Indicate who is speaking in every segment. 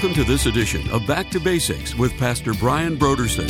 Speaker 1: Welcome to this edition of Back to Basics with Pastor Brian Broderson.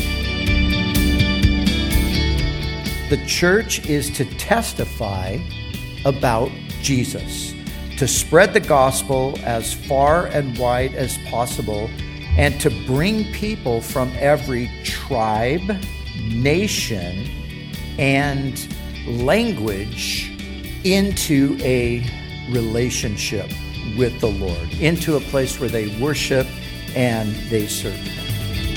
Speaker 2: The church is to testify about Jesus, to spread the gospel as far and wide as possible, and to bring people from every tribe, nation, and language into a relationship with the Lord, into a place where they worship and they serve Him.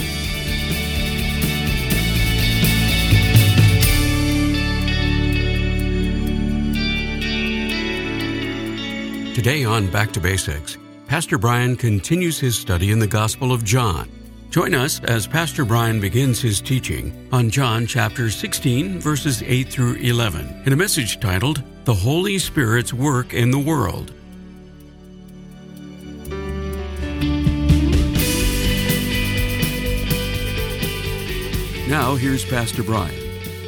Speaker 1: Today on Back to Basics, Pastor Brian continues his study in the Gospel of John. Join us as Pastor Brian begins his teaching on John chapter 16, verses 8 through 11, in a message titled, The Holy Spirit's Work in the World. Now, here's Pastor Brian.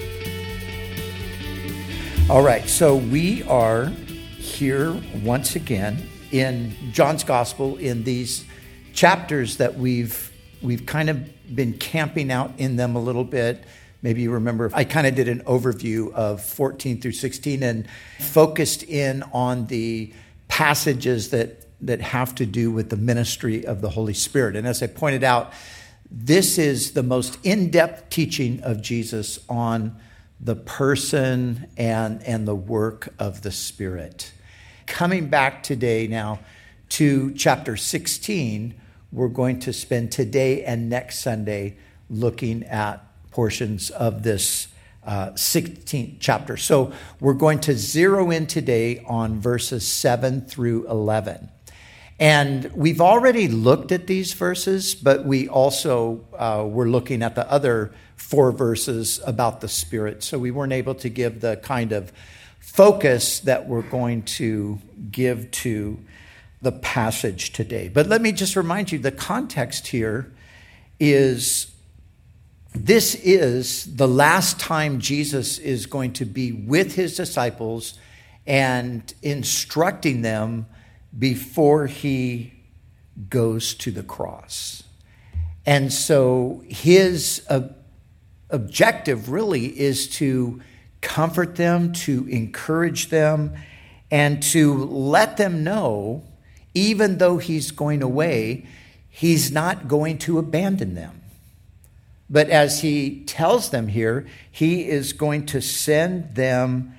Speaker 2: All right, so we are here once again in John's Gospel in these chapters that we've kind of been camping out in them a little bit. Maybe you remember I kind of did an overview of 14 through 16 and focused in on the passages that have to do with the ministry of the Holy Spirit. And as I pointed out, this is the most in-depth teaching of Jesus on the person and the work of the Spirit. Coming back today now to chapter 16, we're going to spend today and next Sunday looking at portions of this 16th chapter. So we're going to zero in today on verses 7 through 11. And we've already looked at these verses, but we also were looking at the other 4 verses about the Spirit. So we weren't able to give the kind of focus that we're going to give to the passage today. But let me just remind you, the context here is this is the last time Jesus is going to be with his disciples and instructing them before he goes to the cross. And so his objective really is to comfort them, to encourage them, and to let them know, even though he's going away, he's not going to abandon them. But as he tells them here, he is going to send them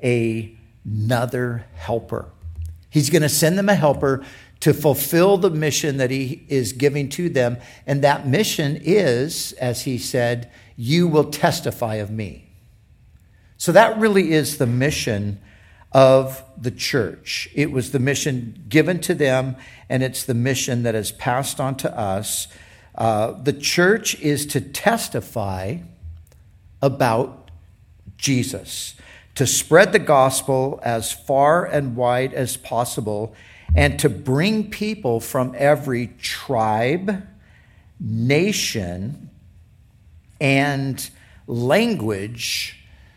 Speaker 2: another helper. He's going to send them a helper to fulfill the mission that he is giving to them. And that mission is, as he said, you will testify of me. So that really is the mission of the church. It was the mission given to them, and it's the mission that is passed on to us. The church is to testify about Jesus, to spread the gospel as far and wide as possible, and to bring people from every tribe, nation, and language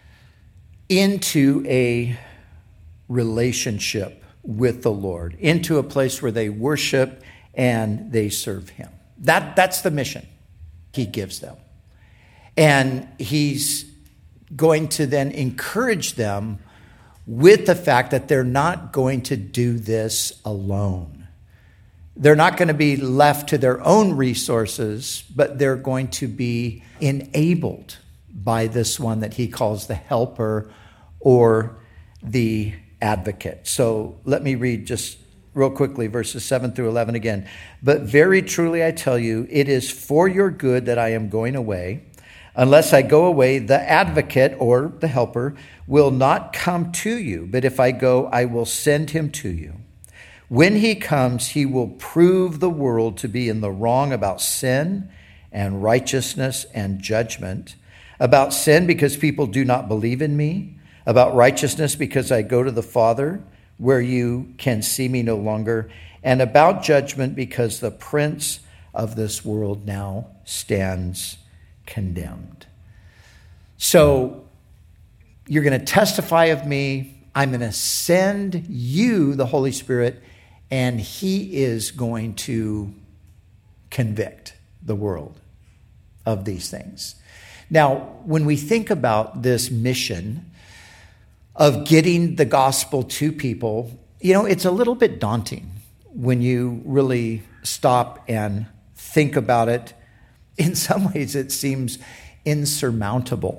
Speaker 2: into a relationship with the Lord, into a place where they worship and they serve Him. That's the mission He gives them. And He's going to then encourage them with the fact that they're not going to do this alone. They're not going to be left to their own resources, but they're going to be enabled by this one that he calls the helper or the advocate. So let me read just real quickly verses 7 through 11 again. But very truly I tell you, it is for your good that I am going away. Unless I go away, the advocate or the helper will not come to you. But if I go, I will send him to you. When he comes, he will prove the world to be in the wrong about sin and righteousness and judgment. About sin, because people do not believe in me. About righteousness, because I go to the Father, where you can see me no longer. And about judgment, because the prince of this world now stands condemned. So you're going to testify of me. I'm going to send you the Holy Spirit, and he is going to convict the world of these things. Now, when we think about this mission of getting the gospel to people, it's a little bit daunting when you really stop and think about it. In some ways, it seems insurmountable.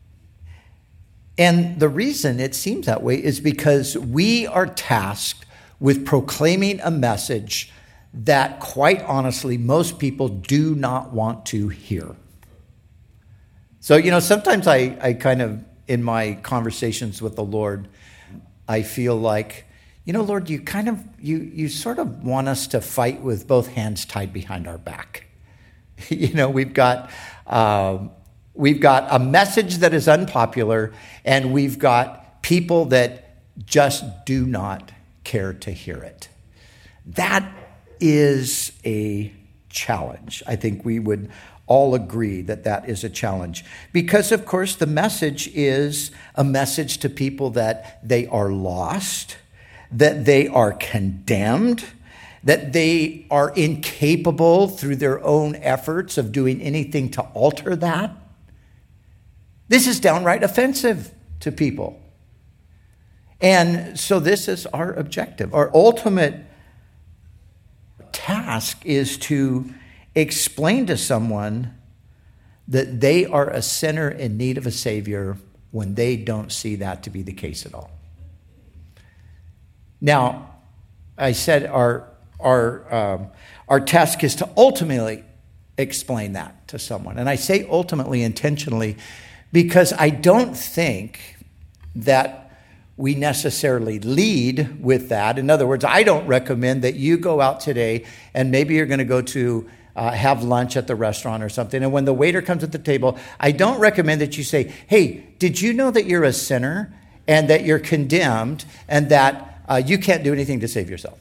Speaker 2: And the reason it seems that way is because we are tasked with proclaiming a message that, quite honestly, most people do not want to hear. So, sometimes I kind of, in my conversations with the Lord, I feel like, Lord, you sort of want us to fight with both hands tied behind our back. We've got a message that is unpopular, and we've got people that just do not care to hear it. That is a challenge. I think we would all agree that that is a challenge. Because, of course, the message is a message to people that they are lost, that they are condemned, that they are incapable through their own efforts of doing anything to alter that. This is downright offensive to people. And so this is our objective. Our ultimate task is to explain to someone that they are a sinner in need of a Savior when they don't see that to be the case at all. Now, I said our task is to ultimately explain that to someone. And I say ultimately intentionally because I don't think that we necessarily lead with that. In other words, I don't recommend that you go out today and maybe you're going to go to have lunch at the restaurant or something. And when the waiter comes at the table, I don't recommend that you say, hey, did you know that you're a sinner and that you're condemned and that you can't do anything to save yourself?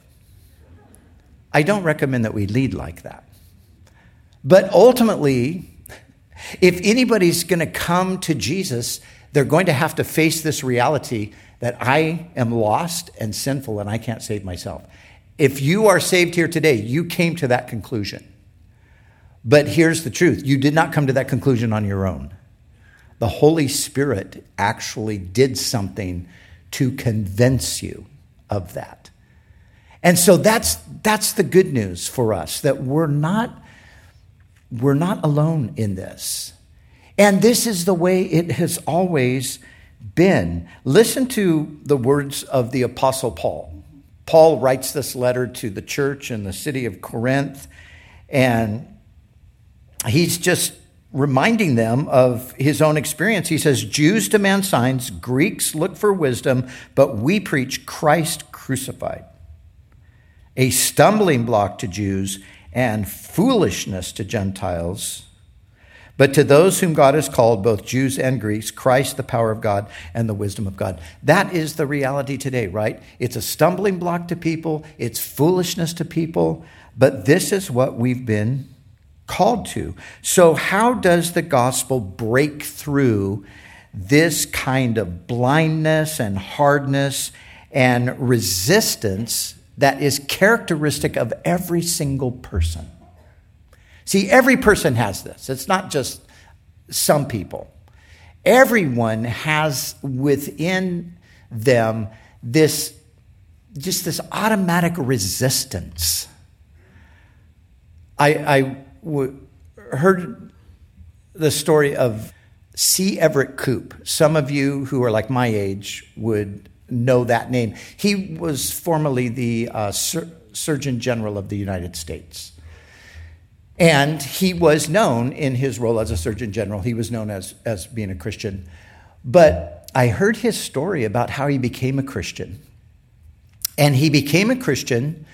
Speaker 2: I don't recommend that we lead like that. But ultimately, if anybody's going to come to Jesus, they're going to have to face this reality that I am lost and sinful and I can't save myself. If you are saved here today, you came to that conclusion. But here's the truth. You did not come to that conclusion on your own. The Holy Spirit actually did something to convince you of that. And so that's the good news for us, that we're not alone in this. And this is the way it has always been. Listen to the words of the Apostle Paul. Paul writes this letter to the church in the city of Corinth, and he's just reminding them of his own experience. He says, Jews demand signs, Greeks look for wisdom, but we preach Christ crucified, a stumbling block to Jews and foolishness to Gentiles. But to those whom God has called, both Jews and Greeks, Christ, the power of God and the wisdom of God. That is the reality today, right? It's a stumbling block to people. It's foolishness to people. But this is what we've been called to. So how does the gospel break through this kind of blindness and hardness and resistance that is characteristic of every single person? See, every person has this. It's not just some people. Everyone has within them this automatic resistance. I heard the story of C. Everett Koop. Some of you who are like my age would know that name. He was formerly the Surgeon General of the United States. And he was known in his role as a Surgeon General. He was known as being a Christian. But I heard his story about how he became a Christian. And he became a Christian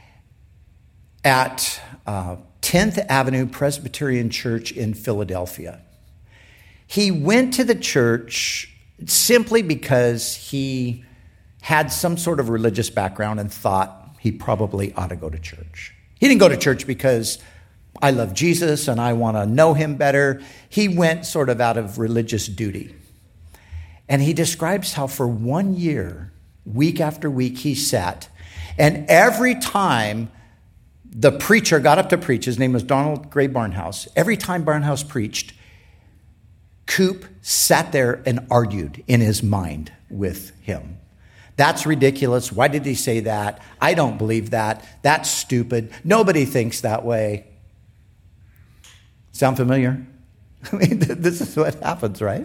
Speaker 2: at 10th Avenue Presbyterian Church in Philadelphia. He went to the church simply because he had some sort of religious background and thought he probably ought to go to church. He didn't go to church because I love Jesus and I want to know him better. He went sort of out of religious duty. And he describes how for 1 year, week after week, he sat. And every time the preacher got up to preach. His name was Donald Gray Barnhouse. Every time Barnhouse preached, Coop sat there and argued in his mind with him. That's ridiculous. Why did he say that? I don't believe that. That's stupid. Nobody thinks that way. Sound familiar? I mean, this is what happens, right?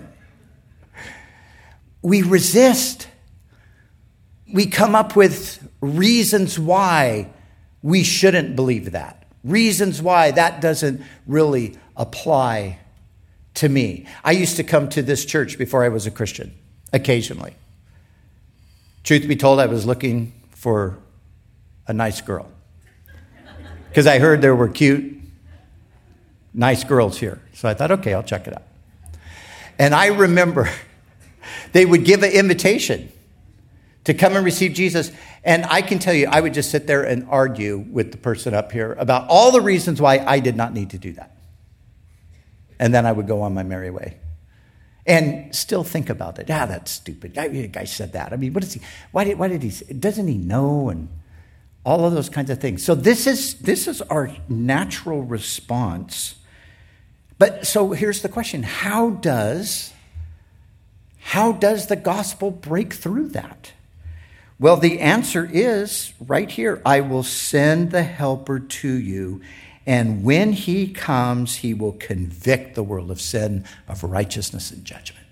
Speaker 2: We resist. We come up with reasons why we shouldn't believe that. Reasons why that doesn't really apply to me. I used to come to this church before I was a Christian, occasionally. Truth be told, I was looking for a nice girl. Because I heard there were cute, nice girls here. So I thought, okay, I'll check it out. And I remember they would give an invitation to come and receive Jesus. And I can tell you, I would just sit there and argue with the person up here about all the reasons why I did not need to do that. And then I would go on my merry way. And still think about it. That's stupid. The guy said that. I mean, what is he? Why did he say? Doesn't he know? And all of those kinds of things. So this is our natural response. But so here's the question: How does the gospel break through that? Well, the answer is right here. I will send the helper to you. And when he comes, he will convict the world of sin, of righteousness, and judgment.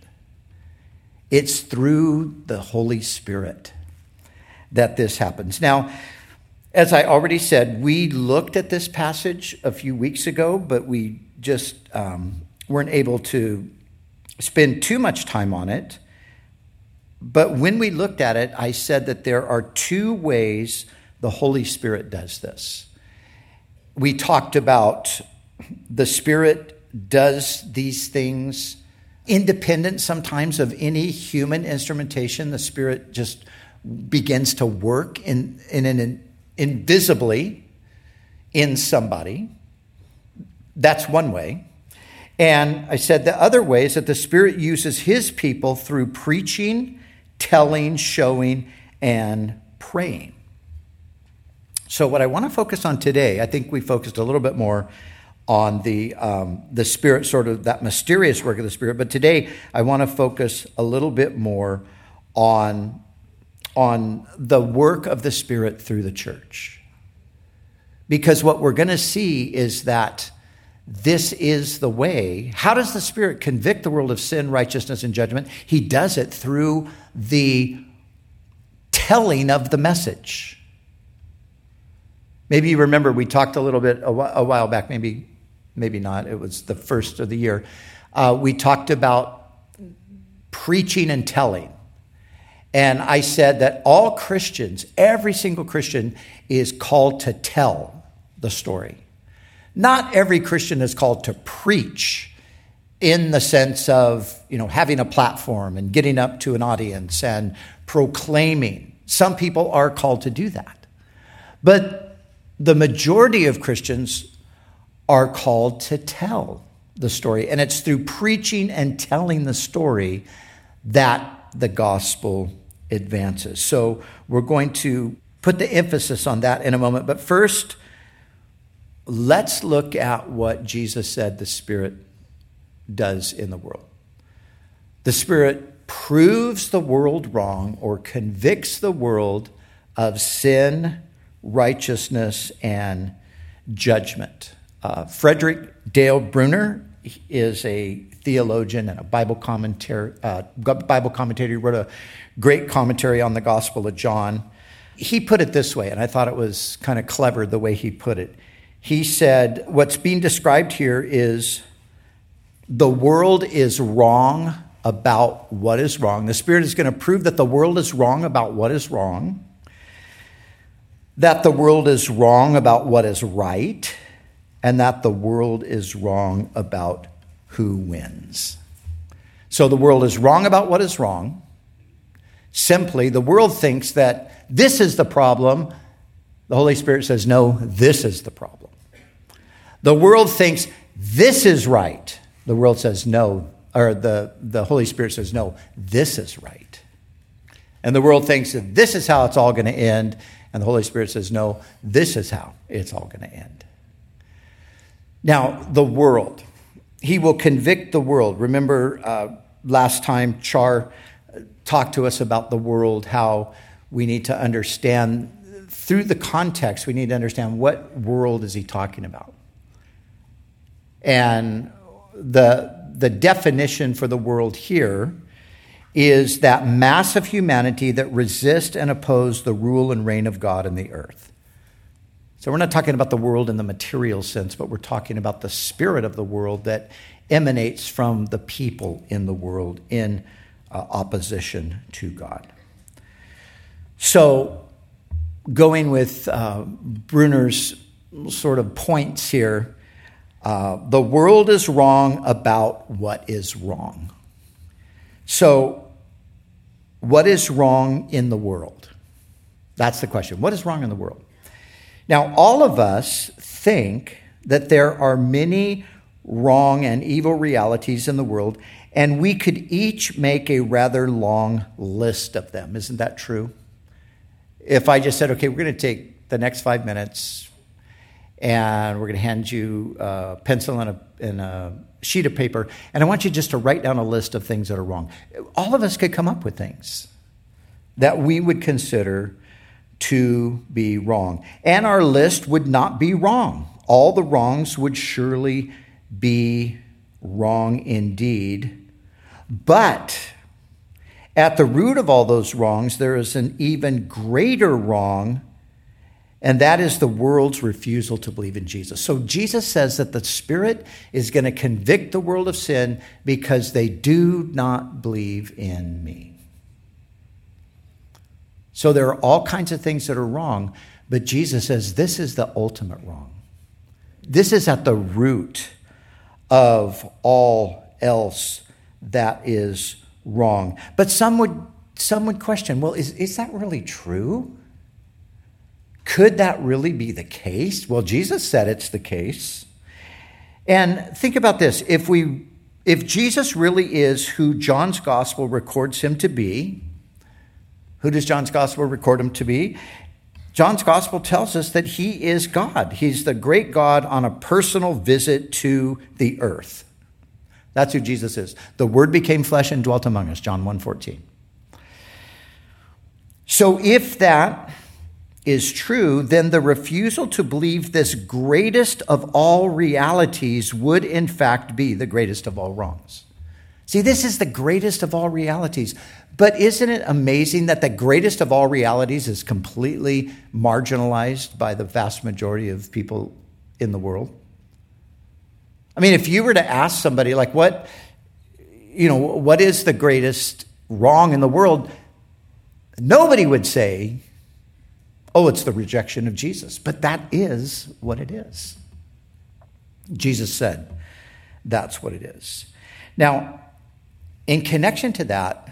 Speaker 2: It's through the Holy Spirit that this happens. Now, as I already said, we looked at this passage a few weeks ago, but we just weren't able to spend too much time on it. But when we looked at it, I said that there are two ways the Holy Spirit does this. We talked about the Spirit does these things independent sometimes of any human instrumentation. The Spirit just begins to work invisibly in somebody. That's one way. And I said the other way is that the Spirit uses his people through preaching, telling, showing, and praying. So what I want to focus on today, I think we focused a little bit more on the Spirit, sort of that mysterious work of the Spirit. But today I want to focus a little bit more on the work of the Spirit through the church. Because what we're going to see is that this is the way. How does the Spirit convict the world of sin, righteousness, and judgment? He does it through the telling of the message. Maybe you remember we talked a little bit a while back, maybe not. It was the first of the year. We talked about preaching and telling. And I said that all Christians, every single Christian, is called to tell the story. Not every Christian is called to preach in the sense of, having a platform and getting up to an audience and proclaiming. Some people are called to do that. But the majority of Christians are called to tell the story. And it's through preaching and telling the story that the gospel advances. So we're going to put the emphasis on that in a moment. But first, let's look at what Jesus said the Spirit does in the world. The Spirit proves the world wrong or convicts the world of sin, righteousness, and judgment. Frederick Dale Bruner is a theologian and a Bible commentator. He wrote a great commentary on the Gospel of John. He put it this way, and I thought it was kind of clever the way he put it. He said, what's being described here is the world is wrong about what is wrong. The Spirit is going to prove that the world is wrong about what is wrong, that the world is wrong about what is right, and that the world is wrong about who wins. So the world is wrong about what is wrong. Simply, the world thinks that this is the problem. The Holy Spirit says, no, this is the problem. The world thinks this is right. The world says no, or the Holy Spirit says, no, this is right. And the world thinks that this is how it's all going to end. And the Holy Spirit says, no, this is how it's all going to end. Now, the world. He will convict the world. Remember last time Char talked to us about the world, how we need to understand, through the context, we need to understand what world is he talking about. And the definition for the world here is that mass of humanity that resist and oppose the rule and reign of God in the earth. So we're not talking about the world in the material sense, but we're talking about the spirit of the world that emanates from the people in the world in opposition to God. So going with Bruner's sort of points here, the world is wrong about what is wrong. So, what is wrong in the world? That's the question. What is wrong in the world? Now, all of us think that there are many wrong and evil realities in the world, and we could each make a rather long list of them. Isn't that true? If I just said, okay, we're going to take the next 5 minutes, and we're going to hand you a pencil and a sheet of paper, and I want you just to write down a list of things that are wrong. All of us could come up with things that we would consider to be wrong. And our list would not be wrong. All the wrongs would surely be wrong indeed. But at the root of all those wrongs, there is an even greater wrong, and that is the world's refusal to believe in Jesus. So Jesus says that the Spirit is going to convict the world of sin because they do not believe in me. So there are all kinds of things that are wrong, but Jesus says this is the ultimate wrong. This is at the root of all else that is wrong. But some would question, well, is that really true? Could that really be the case? Well, Jesus said it's the case. And think about this. If Jesus really is who John's gospel records him to be, who does John's gospel record him to be? John's gospel tells us that he is God. He's the great God on a personal visit to the earth. That's who Jesus is. The Word became flesh and dwelt among us, John 1:14. So if that is true, then the refusal to believe this greatest of all realities would in fact be the greatest of all wrongs. See, this is the greatest of all realities. But isn't it amazing that the greatest of all realities is completely marginalized by the vast majority of people in the world? I mean, if you were to ask somebody, like, what is the greatest wrong in the world? Nobody would say, oh, it's the rejection of Jesus. But that is what it is. Jesus said that's what it is. Now, in connection to that,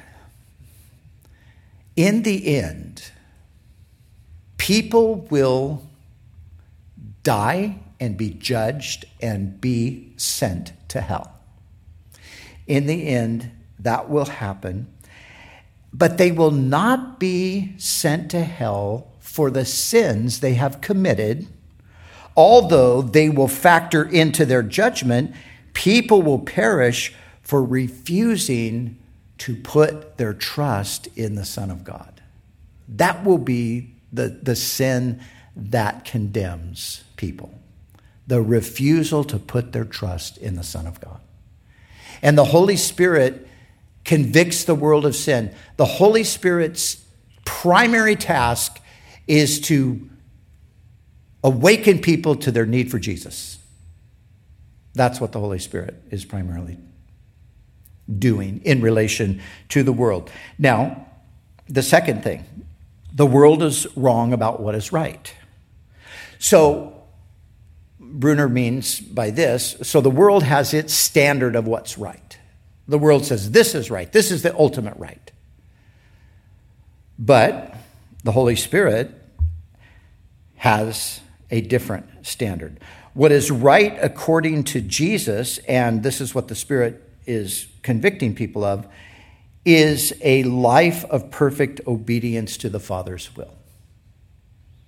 Speaker 2: in the end, people will die and be judged and be sent to hell. In the end, that will happen. But they will not be sent to hell for the sins they have committed. Although they will factor into their judgment, people will perish for refusing to put their trust in the Son of God. That will be the sin that condemns people. The refusal to put their trust in the Son of God. And the Holy Spirit convicts the world of sin. The Holy Spirit's primary task is to awaken people to their need for Jesus. That's what the Holy Spirit is primarily doing in relation to the world. Now, the second thing, the world is wrong about what is right. So, Bruner means by this, so the world has its standard of what's right. The world says this is right. This is the ultimate right. But the Holy Spirit has a different standard. What is right according to Jesus, and this is what the Spirit is convicting people of, is a life of perfect obedience to the Father's will.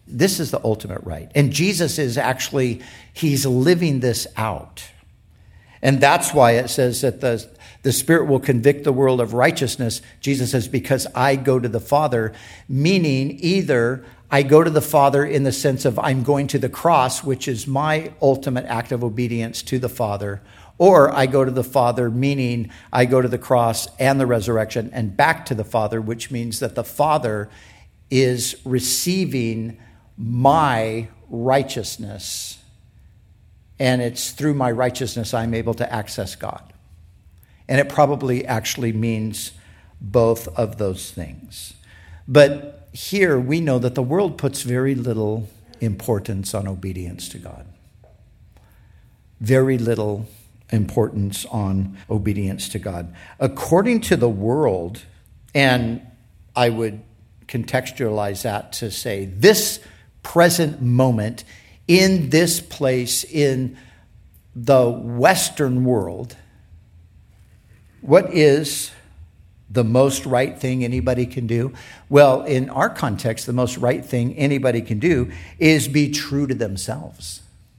Speaker 2: This is the ultimate right. And Jesus is actually, he's living this out. And that's why it says that the Spirit will convict the world of righteousness. Jesus says, because I go to the Father, meaning either I go to the Father in the sense of I'm going to the cross, which is my ultimate act of obedience to the Father, or I go to the Father, meaning I go to the cross and the resurrection and back to the Father, which means that the Father is receiving my righteousness. And it's through my righteousness I'm able to access God. And it probably actually means both of those things. But here we know that the world puts very little importance on obedience to God. Very little importance on obedience to God. According to the world, and I would contextualize that to say this present moment in this place in the Western world, what is the most right thing anybody can do? Well, in our context, the most right thing anybody can do is be true to themselves.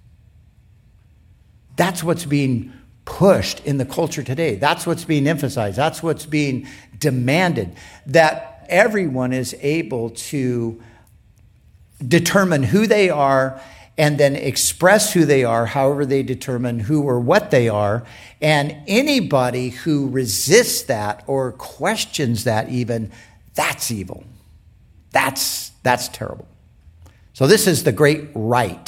Speaker 2: That's what's being pushed in the culture today. That's what's being emphasized. That's what's being demanded, that everyone is able to determine who they are and then express who they are, however they determine who or what they are. And anybody who resists that or questions that even, that's evil. That's terrible. So this is the great right.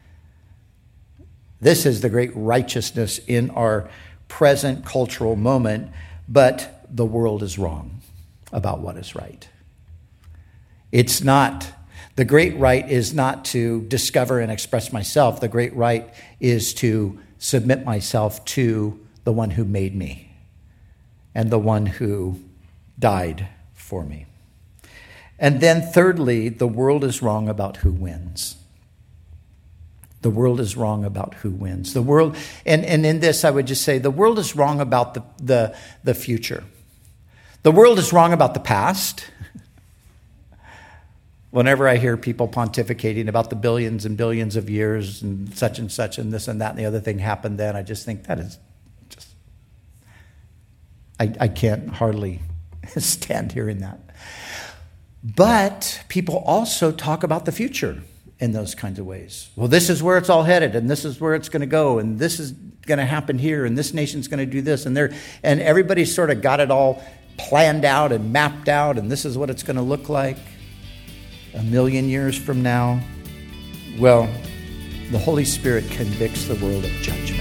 Speaker 2: This is the great righteousness in our present cultural moment, but the world is wrong about what is right. It's not, the great right is not to discover and express myself. The great right is to submit myself to the one who made me and the one who died for me. And then thirdly, the world is wrong about who wins. The world is wrong about who wins. The world, and in this I would just say, the world is wrong about the future. The world is wrong about the past. Whenever I hear people pontificating about the billions and billions of years and such and this and that and the other thing happened then, I just think that is just, I can't hardly stand hearing that. But people also talk about the future in those kinds of ways. Well, this is where it's all headed, and this is where it's going to go, and this is going to happen here, and this nation's going to do this, and everybody's sort of got it all planned out and mapped out, and this is what it's going to look like 1,000,000 years from now. Well, the Holy Spirit convicts the world of judgment.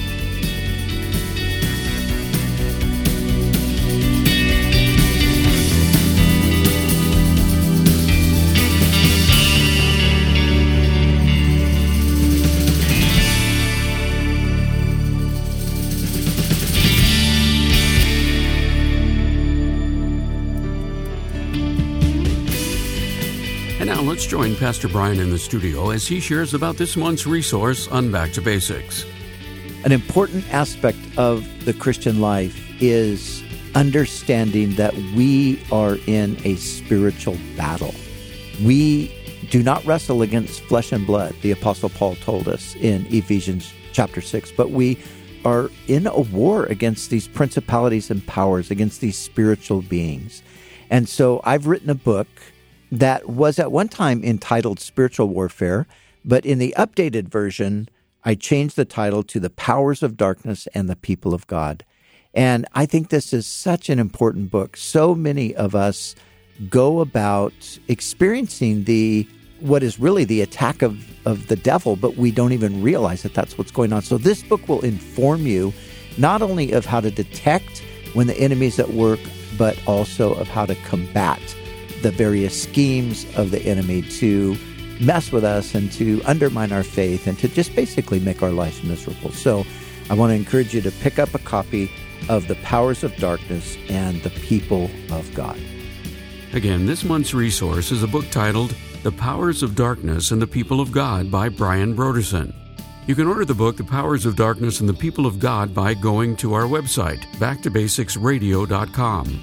Speaker 1: Now let's join Pastor Brian in the studio as he shares about this month's resource on Back to Basics.
Speaker 3: An important aspect of the Christian life is understanding that we are in a spiritual battle. We do not wrestle against flesh and blood, the Apostle Paul told us in Ephesians chapter 6, but we are in a war against these principalities and powers, against these spiritual beings. And so I've written a book that was at one time entitled Spiritual Warfare, but in the updated version, I changed the title to The Powers of Darkness and the People of God. And I think this is such an important book. So many of us go about experiencing what is really the attack of the devil, but we don't even realize that that's what's going on. So this book will inform you not only of how to detect when the enemy's at work, but also of how to combat the various schemes of the enemy to mess with us and to undermine our faith and to just basically make our lives miserable. So I want to encourage you to pick up a copy of The Powers of Darkness and the People of God.
Speaker 1: Again, this month's resource is a book titled The Powers of Darkness and the People of God by Brian Brodersen. You can order the book, The Powers of Darkness and the People of God, by going to our website, backtobasicsradio.com.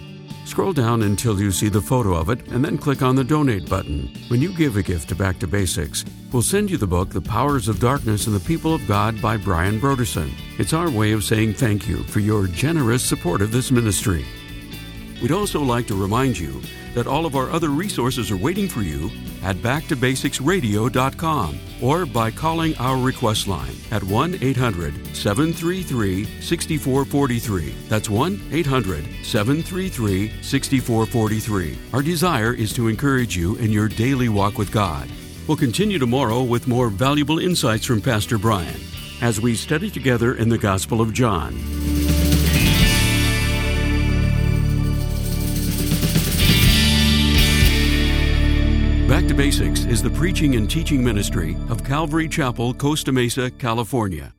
Speaker 1: Scroll down until you see the photo of it and then click on the Donate button. When you give a gift to Back to Basics, we'll send you the book, The Powers of Darkness and the People of God by Brian Broderson. It's our way of saying thank you for your generous support of this ministry. We'd also like to remind you that all of our other resources are waiting for you at backtobasicsradio.com or by calling our request line at 1-800-733-6443. That's 1-800-733-6443. Our desire is to encourage you in your daily walk with God. We'll continue tomorrow with more valuable insights from Pastor Brian as we study together in the Gospel of John. Back to Basics is the preaching and teaching ministry of Calvary Chapel, Costa Mesa, California.